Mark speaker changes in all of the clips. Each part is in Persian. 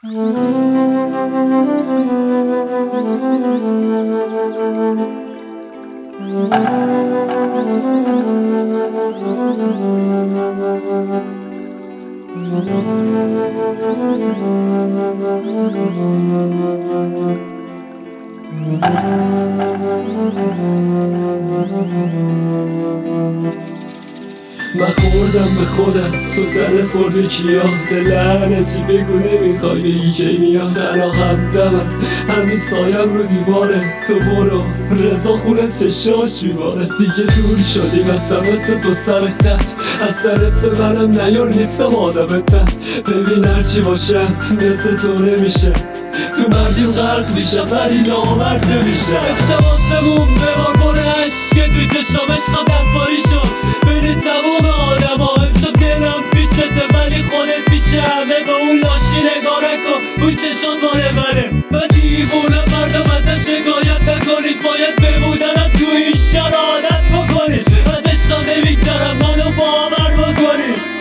Speaker 1: من خوردم به خودم تو زن خوردی کیا لعنتی بگو نمیخوای بگی که میاد تنها همدمم همین سایم رو دیواره تو برو رضا خونت چشاش بیباره دیگه دور شدیم مثل تو سر خط از سر منم نیار نیستم آدم تن ببین هرچی باشم مثل تو نمیشه تو مردیم غرق میشه ولی نامرد نمیشه امشب آسمون ببار باره عشق توی چشام عشقم دستمالی شد بین تموم آدم ها امشب دلم پیشته ولی خودت پیشه همه با اون لاشی نگاه نکن اون چشات مال منه من دیوونم مردم ازم شکایت نکنید باید بمودنم تو این شرارت بکنید از عشقم نمیگذرم منو باور بکنید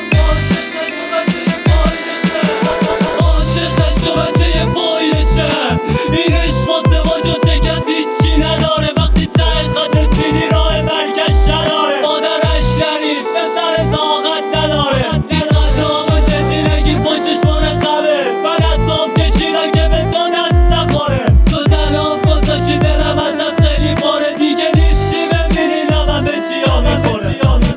Speaker 1: این عشق واسه ما جز کسی چی نداره وقتی ته خط رسیدی راه مرگش نداره مادرش گریست پسر طاقت نداره این خطامو جدی نگیر پشتش مرتبه من اصاب کشیدم که به تو دست نخوره تو تنها گذاشتی دلم ازت خیلی پاره دیگه نیستی ببینی نمم به چیا میخوره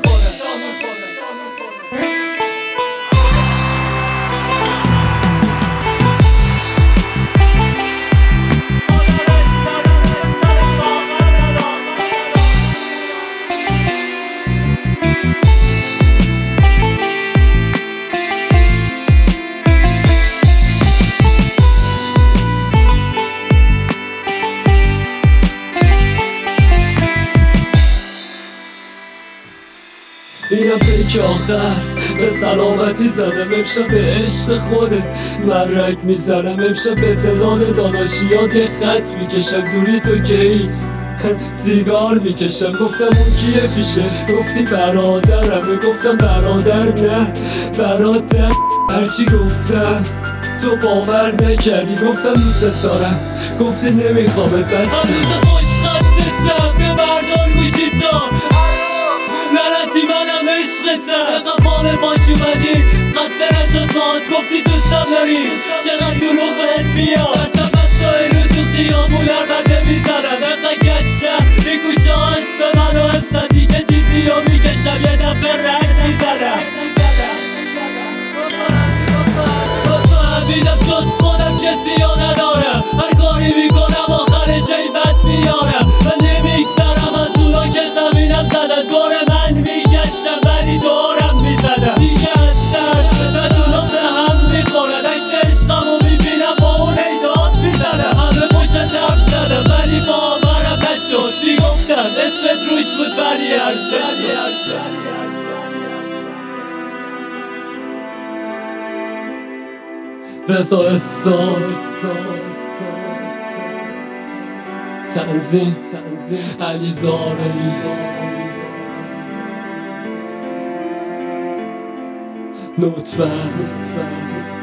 Speaker 1: اینم پیک آخر به سلامتی زدم امشب به عشق خودت من رگ میزنم امشب به تعداد داداشیات یه خط میکشم دوری تو که هیچ سیگار میکشم گفتم اون کیه پیشه گفتی برادرمه گفتم برادر نه برادر هرچی گفتم تو باور نکردی گفتم دوست دارم گفتی نمیخوامت بچی هنوز پشت خطتم به بردار گوشی تو لعنتی منم عشقتم اقا پامه باش اومدی خسته نشد باهات گفتی دوستم داری چقدر دروغ بهت بیاد هرچند بستای رو تو خیابون عربده میزنم اقا گشتم این کوچه ها اسم منو امسدی که تیزی رو میکشم یه دفعه رنگ میزنم فهمیدم جز خودم کسی ها ندارم هر کاری میکنم آخرش عیبت میارم من نمیگذرم از اونا که زمینم زدن دور من میگشتم ولی دورم میزدم دیگه هستن بدونم به هم میخورن عکس عشقمو میبینم با اون ایداد میزنم همه پشت حرف زدم ولی باورم نشد میگفتم اسمت روش بود ولی ارزش رضا استار تنظیم علی زارعی نوتمن